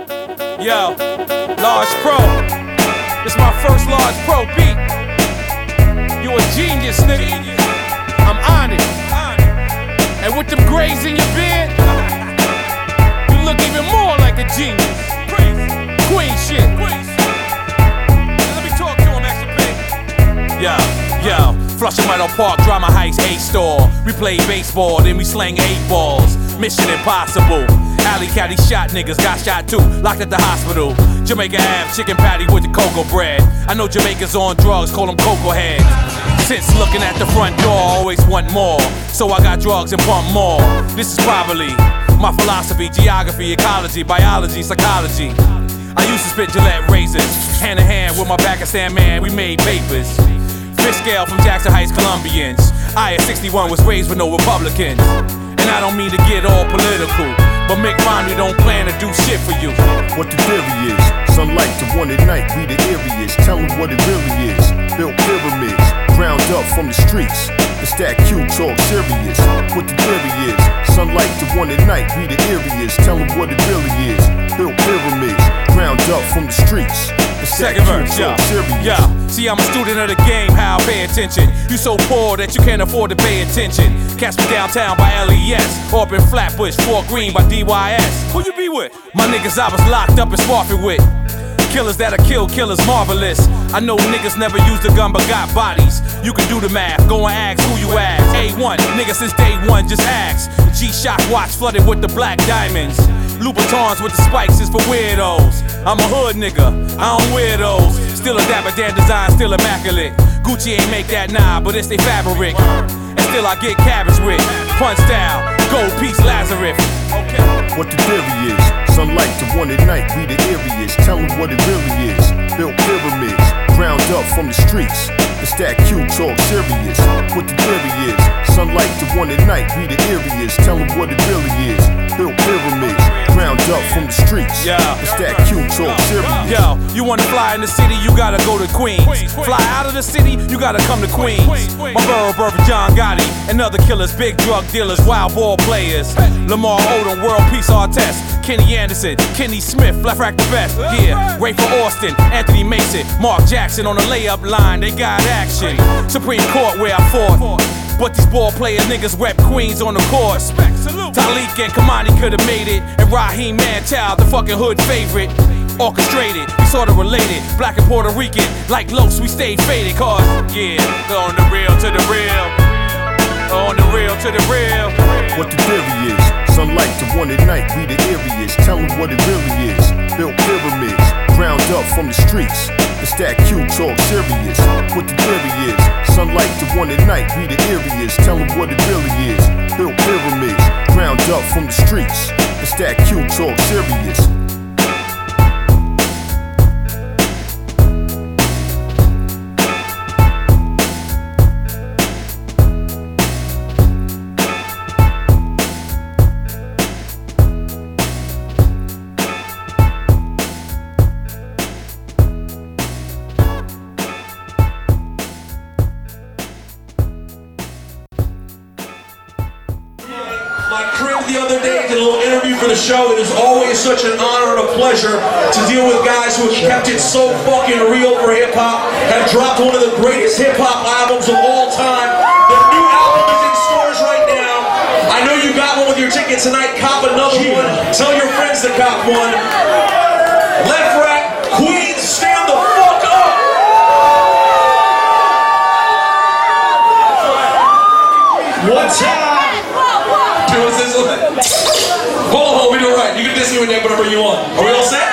Yo, Large Pro. This my first Large Pro beat. You a genius, nigga. I'm on it. And with them grays in your beard, you look even more like a genius. Queen shit. Let me talk to him, Action P. Yo, Flushing Meadow Park, Drama Heights, A-Store. We play baseball, then we slang 8 balls. Mission impossible. Alley caddy shot niggas, got shot too, locked at the hospital. Jamaica Ave, chicken patty with the cocoa bread. I know Jamaicans on drugs, call them cocoa heads. Since looking at the front door, always want more. So I got drugs and pump more. This is probably my philosophy, geography, ecology, biology, psychology. I used to spit Gillette razors, hand in hand with my Pakistan man, we made papers. Fish scale from Jackson Heights, Colombians. I at 61 was raised with no Republicans. And I don't mean to get all political, but Mick Romney don't plan to do shit for you. What the theory is, sunlight to one at night, we the areas. Tell them what it really is. Built pyramids, ground up from the streets. It's that Q talk serious. What the theory is, sunlight to one at night, we the areas. Tell them what it really is. Built pyramids, ground up from the streets. Second verse, yeah. See, I'm a student of the game, how I pay attention. You so poor that you can't afford to pay attention. Catch me downtown by LES, or up in Flatbush, Fort Greene by DYS. Who you be with? My niggas I was locked up and sparking with. Killers that'll kill killers, marvelous. I know niggas never used a gun but got bodies. You can do the math, go and ask who you ask. A1, nigga since day one, just ask. G-Shock watch flooded with the black diamonds. Louboutins with the spikes is for weirdos. I'm a hood nigga, I don't wear those. Still a Dapper Dan design, still immaculate. Gucci ain't make that but it's they fabric. And still I get cabbage with punch style, gold piece Lazarus. What the theory is, sunlight to one at night, we the areas. Tell them what it really is. Built pyramids, ground up from the streets. It's that Q talk serious. What the theory is, sunlight to one at night, we the areas. Tell them what it really is. Built pyramids, ground up from the streets. It's that Q talk serious. Yo, you wanna fly in the city, you gotta go to Queens. Fly out of the city, you gotta come to Queens. My borough birth, John Gotti, and other killers, big drug dealers, wild ball players. Lamar Odom, world peace artist. Kenny Anderson, Kenny Smith, left rack the best. Yeah, Rayford Austin, Anthony Mason, Mark Jackson on the layup line, they got action. Supreme Court where I fought. But these ball player niggas rep Queens on the court. Talik and Kamani could've made it. And Raheem Manchild, the fucking hood favorite. Orchestrated, we sorta related. Black and Puerto Rican, like Los, we stayed faded. Cause, yeah, on the real to the real. On the real to the real. What the theory is, sunlight to one at night, we the areas. Tell them what it really is. Built pyramids, ground up from the streets. It's that Q talk serious. What the theory is, sunlight to one at night, we the areas. Tell them what it really is. Built pyramids, ground up from the streets. It's that Q talk serious. My crib the other day, did a little interview for the show. It is always such an honor and a pleasure to deal with guys who have kept it so fucking real for hip-hop, have dropped one of the greatest hip-hop albums of all time. Their new album is in stores right now. I know you got one with your ticket tonight. Cop another one. Tell your friends to cop one. Left Rack, Queens, stand the fuck up! One time. Hold on, we do it right. You can diss me with that, but I'll bring you on. Are we all set?